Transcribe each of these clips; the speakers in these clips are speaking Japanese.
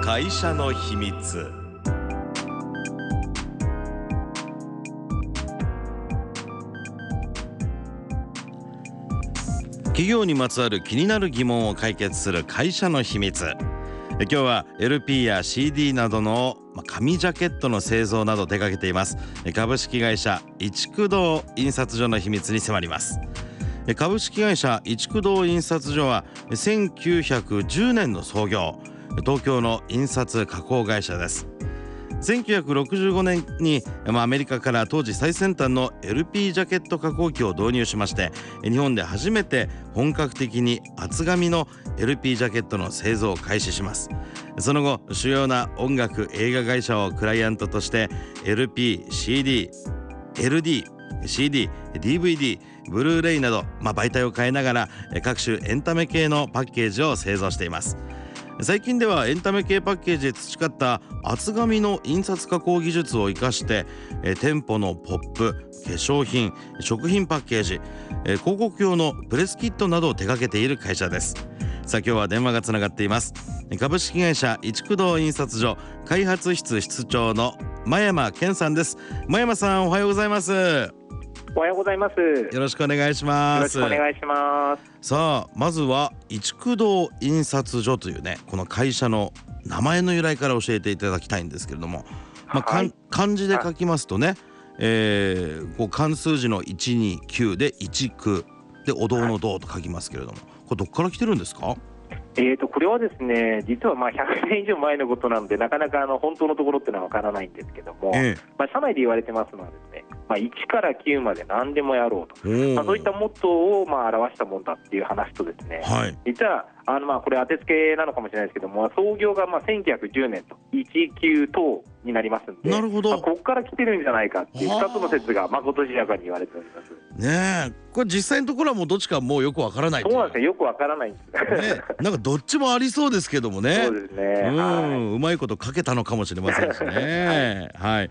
会社の秘密。企業にまつわる気になる疑問を解決する会社の秘密。今日は LP や CD などの紙ジャケットの製造などを手掛けています株式会社一駆動印刷所の秘密に迫ります。株式会社一駆動印刷所は1910年の創業、東京の印刷加工会社です。1965年にアメリカから当時最先端の LP ジャケット加工機を導入しまして、日本で初めて本格的に厚紙の LP ジャケットの製造を開始します。その後、主要な音楽映画会社をクライアントとして LP、CD、LD、CD、DVD、ブルーレイなど、媒体を変えながら各種エンタメ系のパッケージを製造しています。最近ではエンタメ系パッケージで培った厚紙の印刷加工技術を生かして店舗のポップ、化粧品、食品パッケージ、広告用のプレスキットなどを手掛けている会社です。さあ、今日は電話がつながっています。株式会社一駆動印刷所開発室室長の真山健さんです。真山さん、おはようございます。 おはようございます。 よろしくお願いします。 よろしくお願いします。 さあ、まずは一駆動印刷所というね、この会社の名前の由来から教えていただきたいんですけれども、漢字で書きますとね、漢数字の129で一駆でお堂の堂と書きますけれども、これどこから来てるんですか？ これはですね、実は100年以上前のことなので、なかなか本当のところっていうのはわからないんですけども、社内で言われてますのはですね、1から9まで何でもやろうと、そういったモットーを表したもんだっていう話とですね、実はこれ当てつけなのかもしれないですけども、創業が1910年と19等になりますんで、 なるほど、 ここから来てるんじゃないかっていう2つの説がまことしやかに言われておりますね。これ実際のところはもうどっちかもうよくわからない。 そうなんですよ、よくわからないんですね、なんかどっちもありそうですけどもね。 そうですね、 うまいこと書けたのかもしれませんしね。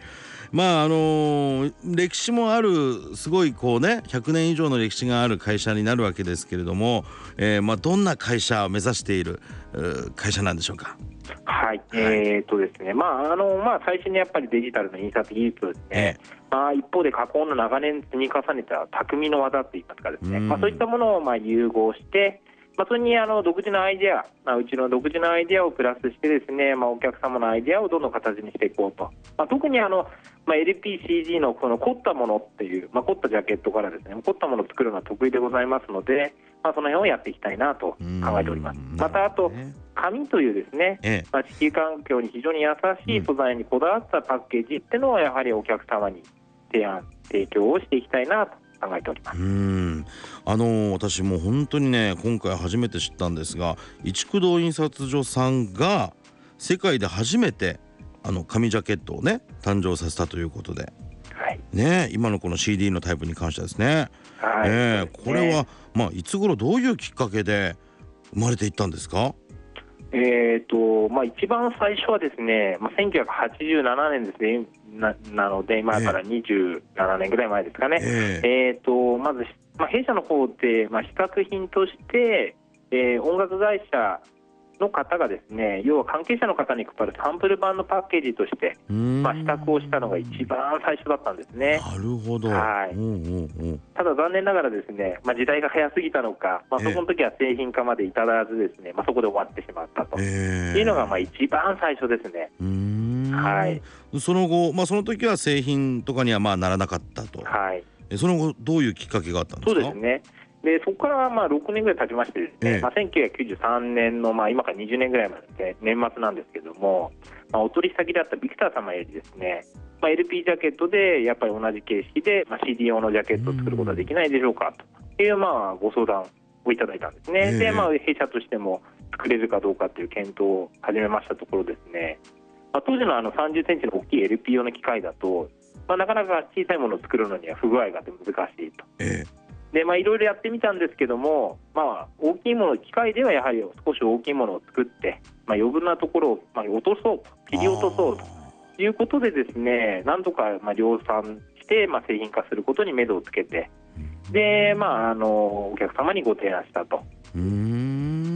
歴史もある、すごい100年以上の歴史がある会社になるわけですけれども、どんな会社を目指している会社なんでしょうか？ ですね、最初にやっぱりデジタルの印刷技術をですね、一方で加工の長年積み重ねた匠の技といいますかですね、そういったものを融合して、それに独自のアイデア、うちの独自のアイデアをプラスしてですね、お客様のアイデアをどんどん形にしていこうと、特にLP、CD のこの凝ったものっていう、凝ったジャケットからですね、凝ったものを作るのは得意でございますので、その辺をやっていきたいなと考えております。またあと紙というですね、地球環境に非常に優しい素材にこだわったパッケージっていうのはやはりお客様に提供をしていきたいなと考えております。 私も本当にね、今回初めて知ったんですが、一駆動印刷所さんが世界で初めて紙ジャケットをね誕生させたということで、今のこの CD のタイプに関してはですね、これはいつ頃どういうきっかけで生まれていったんですか？ 一番最初はですね、1987年ですね。なので今から27年ぐらい前ですかね。まず弊社の方で、試作品として、音楽会社の方がですね、要は関係者の方に配るサンプル版のパッケージとして試作をしたのが一番最初だったんですね。 なるほど。 ただ残念ながらですね、時代が早すぎたのか、そこの時は製品化まで至らずですね、そこで終わってしまったというのが一番最初ですね。 その後、その時は製品とかにはならなかったと。その後どういうきっかけがあったんですか？ そうですね。でそこから6年ぐらい経ちましてですね、1993年の今から20年ぐらいまで年末なんですけども、お取り先だったビクター様よりですね、LP ジャケットでやっぱり同じ形式で、CD 用のジャケットを作ることはできないでしょうかというご相談をいただいたんですね。で弊社としても作れるかどうかという検討を始めましたところですね、当時の30センチの大きい LP 用の機械だと、なかなか小さいものを作るのには不具合があって難しいと。でいろいろやってみたんですけども、大きいもの、機械ではやはり少し大きいものを作って、余分なところを落とそうと、切り落とそうということでですね、なんとか量産して製品化することに目処をつけて、でお客様にご提案したと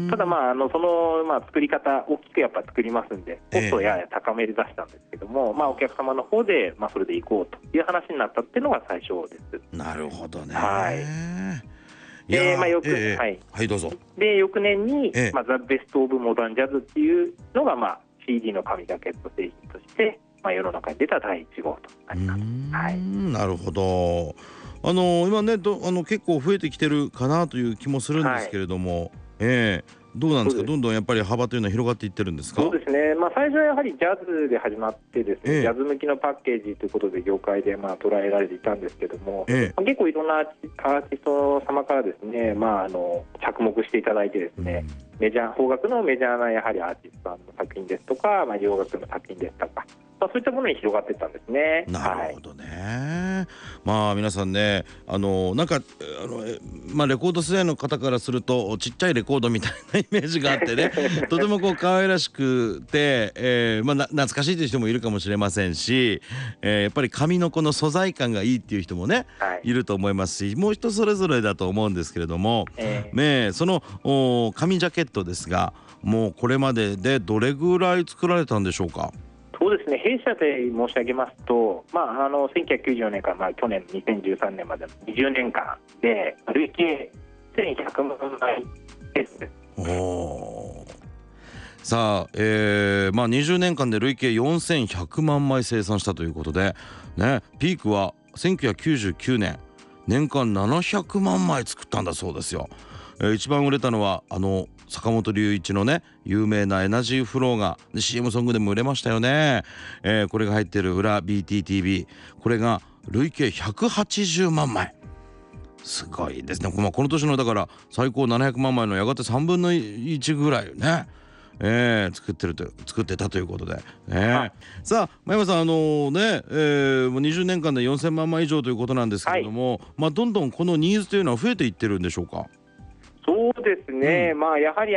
ただその作り方大きくやっぱ作りますんでコストをやや高めで出したんですけども、お客様の方でそれでいこうという話になったっていうのが最初です。 なるほどね。 はい。 でどうぞ。 で翌年に、ザ・ベスト・オブ・モダン・ジャズっていうのが、CD の紙ジャケット製品として、世の中に出た第1号となります。 なるほど。今ね結構増えてきてるかなという気もするんですけれども、どうなんですか。どんどんやっぱり幅というのは広がっていってるんですか。 そうですね、最初はやはりジャズで始まってですね、ジャズ向きのパッケージということで業界で捉えられていたんですけども、結構いろんなアーティスト様からですね、着目していただいてですね、邦楽のメジャーなやはりアーティストさんの作品ですとか、洋楽の作品ですとか、そういったものに広がっていったんですね。 なるほどね。皆さんねなんかレコード世代の方からするとちっちゃいレコードみたいなイメージがあってねとても可愛らしくて、懐かしいという人もいるかもしれませんし、やっぱり紙のこの素材感がいいっていう人もね、いると思いますし、もう人それぞれだと思うんですけれども、その紙ジャケットですが、もうこれまででどれぐらい作られたんでしょうか。 そうですね、弊社で申し上げますと、1994年から去年2013年までの20年間で累計1100万枚です。 さあ、20年間で累計4100万枚生産したということで、ピークは1999年年間700万枚作ったんだそうですよ。一番売れたのは坂本龍一のね有名なエナジーフローが CM ソングでも売れましたよね。これが入っている裏 BTTV、 これが累計180万枚、すごいですね。この年のだから最高700万枚のやがて3分の1ぐらいね、作ってたということで、さあ真山さんもう20年間で4000万枚以上ということなんですけれども、どんどんこのニーズというのは増えていってるんでしょうか。 そうですね、やはり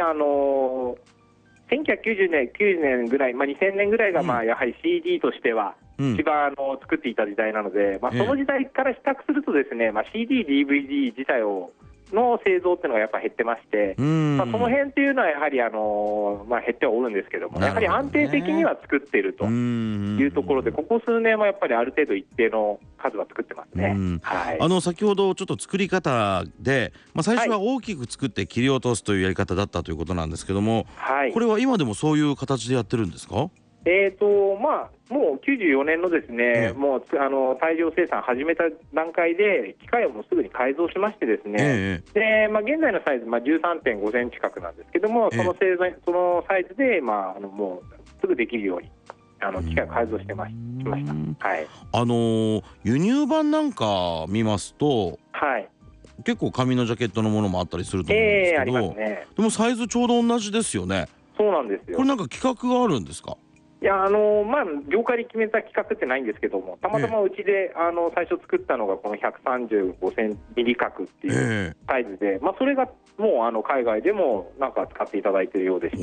1990年、90年ぐらい、2000年ぐらいがやはり CD としては一番作っていた時代なので、その時代から比較するとですね、CD、DVD 自体の製造っていうのがやっぱ減ってまして、その辺っていうのはやはり減ってはおるんですけども、やはり安定的には作っているというところで、ここ数年はやっぱりある程度一定の数は作ってますね。 先ほどちょっと作り方で、最初は大きく作って切り落とすというやり方だったということなんですけども、これは今でもそういう形でやってるんですか。 もう94年のですね、もう大量生産始めた段階で機械をもうすぐに改造しましてですね、で現在のサイズ、13.5 センチ角なんですけども、そのサイズでもうすぐできるように機械を改造しました。 輸入版なんか見ますと、結構紙のジャケットのものもあったりすると思うんですけど、でもサイズちょうど同じですよね。 そうなんですよ。 これなんか企画があるんですか。 いや業界に決めた企画ってないんですけども、たまたまうちで最初作ったのがこの135センミリ角っていうサイズで、それがもう海外でもなんか使っていただいているようでして、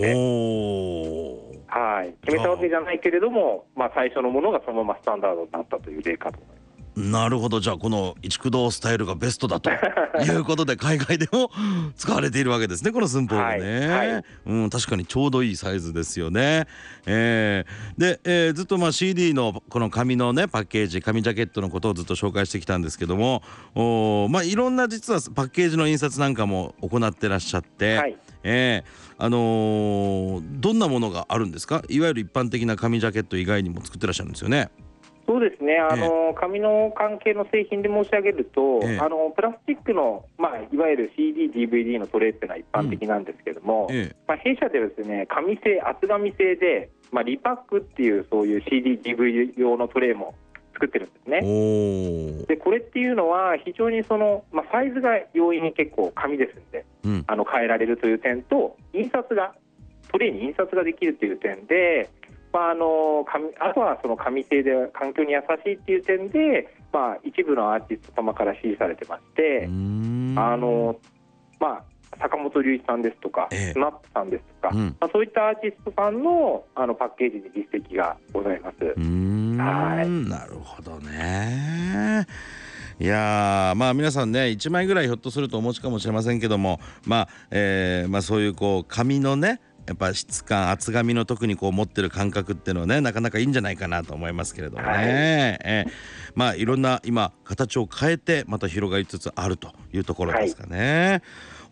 決めたわけじゃないけれども、最初のものがそのままスタンダードになったという例かと思います。 なるほど。じゃあこの一駆動スタイルがベストだということで海外でも使われているわけですね、この寸法がね。確かにちょうどいいサイズですよね。で、ずっとCD のこの紙のねパッケージ、紙ジャケットのことをずっと紹介してきたんですけども、いろんな実はパッケージの印刷なんかも行ってらっしゃって、どんなものがあるんですか。いわゆる一般的な紙ジャケット以外にも作ってらっしゃるんですよね。 そうですね、紙の関係の製品で申し上げると、プラスチックの、いわゆる CD、DVD のトレイっていうのは一般的なんですけども、弊社ではですね、紙製、厚紙製で、リパックっていうそういう CD、DVD 用のトレイも作ってるんですね。でこれっていうのは非常にサイズが容易に結構紙ですんで、変えられるという点と、トレイに印刷ができるという点で、あとはその紙製で環境に優しいっていう点で、一部のアーティスト様から支持されてまして、坂本龍一さんですとか、SMAP さんですとか、そういったアーティストさんのパッケージに実績がございます。 なるほどね。 いやまあ皆さんね1枚ぐらいひょっとするとお持ちかもしれませんけども、そういうこう紙のねやっぱ質感厚紙の特にこう持ってる感覚っていうのはねなかなかいいんじゃないかなと思いますけれどもね、いろんな今形を変えてまた広がりつつあるというところですかね。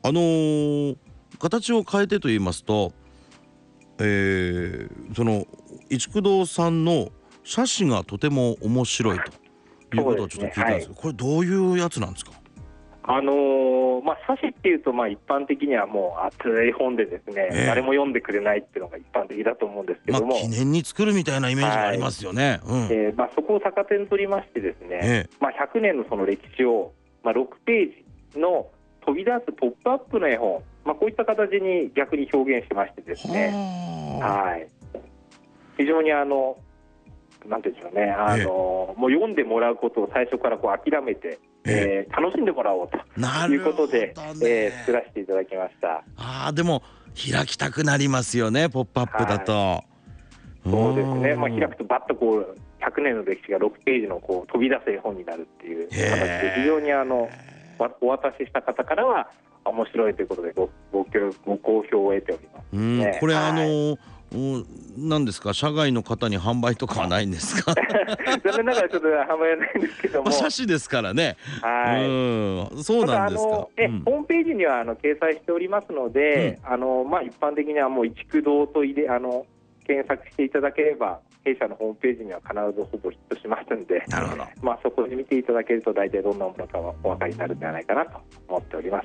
形を変えてと言いますと、その一工堂さんの写真がとても面白いということをちょっと聞いたんですけど、これどういうやつなんですか？ 冊子っていうと一般的にはもう厚い本でですね、誰も読んでくれないっていうのが一般的だと思うんですけども、 記念に作るみたいなイメージがありますよね。 そこを逆手に取りましてですね、100年のその歴史を、6ページの飛び出すポップアップの絵本、こういった形に逆に表現しましてですね、非常になんていうんでしょうね、もう読んでもらうことを最初からこう諦めて、楽しんでもらおうということで、作らせていただきました。 でも開きたくなりますよね、ポップアップだと。 そうですね、開くとバッとこう100年の歴史が6ページのこう飛び出す絵本になるっていう形で、非常にお渡しした方からは面白いということでご好評を得ておりますね。 これ何ですか、社外の方に販売とかはないんですか？ 残念ながらちょっと販売はないんですけども、 写真ですからね。そうなんですか。 ホームページには掲載しておりますので、一般的にはもう一工堂と検索していただければ弊社のホームページには必ずほぼヒットしますんで、 なるほど。 そこで見ていただけると大体どんなものかはお分かりになるんじゃないかなと思っております。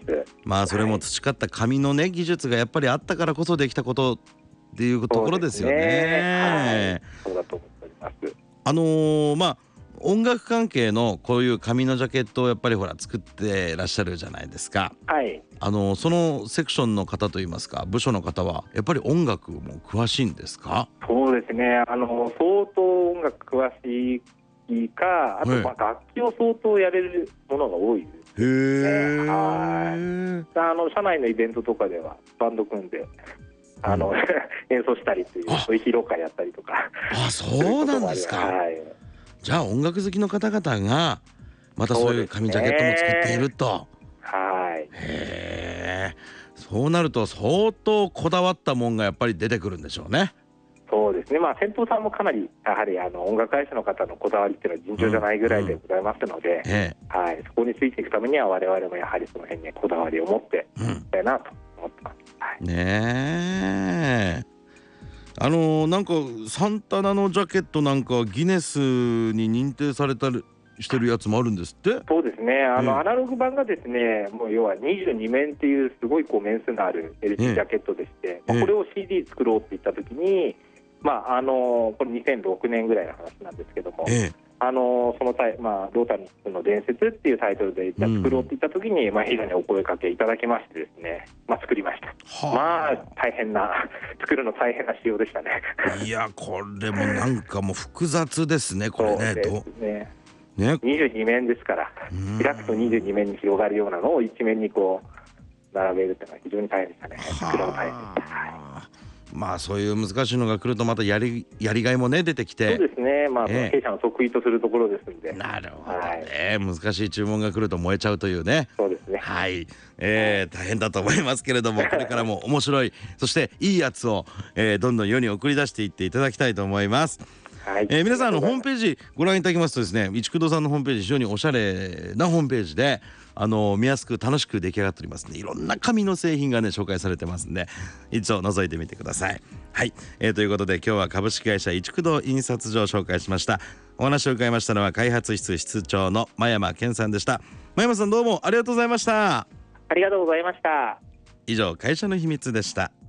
それも培った紙のね技術がやっぱりあったからこそできたことっていうところですよね。 そうだと思っております。 音楽関係のこういう紙のジャケットをやっぱり作ってらっしゃるじゃないですか。そのセクションの方といいますか部署の方はやっぱり音楽も詳しいんですか？ そうですね、相当音楽詳しいか、あと楽器を相当やれるものが多いですね。社内のイベントとかではバンド組んで演奏したりというそういう披露会やったりとか。 そうなんですか。じゃあ音楽好きの方々がまたそういう紙ジャケットも作っていると。そうなると相当こだわったもんがやっぱり出てくるんでしょうね。 そうですね、先頭さんもかなりやはり音楽会社の方のこだわりっていうのは尋常じゃないぐらいでございますので、そこについていくためには我々もやはりその辺にこだわりを持っていきたいなと思ってます。 ねえ、なんかサンタナのジャケットなんかギネスに認定されたりしてるやつもあるんですって。 そうですね、アナログ版がですね、もう要は22面っていうすごい面数のある LP ジャケットでして、これを CD 作ろうって言った時にこれ2006年ぐらいの話なんですけども、そのロータリーの伝説っていうタイトルで作ろうって言った時に、非常にお声かけいただきましてですね、作りました。作るの大変な仕様でしたね。 いやこれもなんかもう複雑ですねこれね。 22面ですから、開くと22面に広がるようなのを一面にこう並べるっていうのは非常に大変でしたね。作るの大変でした。 そういう難しいのが来るとまたやりがいもね出てきて。 そうですね、弊社の得意とするところですんで。 なるほどね、難しい注文が来ると燃えちゃうというね。 そうですね。 大変だと思いますけれどもこれからも面白いそしていいやつを、どんどん世に送り出していっていただきたいと思います。皆さんホームページご覧いただきますとですね、一工堂さんのホームページ非常におしゃれなホームページで見やすく楽しく出来上がっておりますので、いろんな紙の製品がね紹介されてますんで一度覗いてみてください。ということで今日は株式会社一工堂印刷所を紹介しました。お話を伺いましたのは開発室室長の真山健さんでした。真山さんどうもありがとうございました。 ありがとうございました。 以上会社の秘密でした。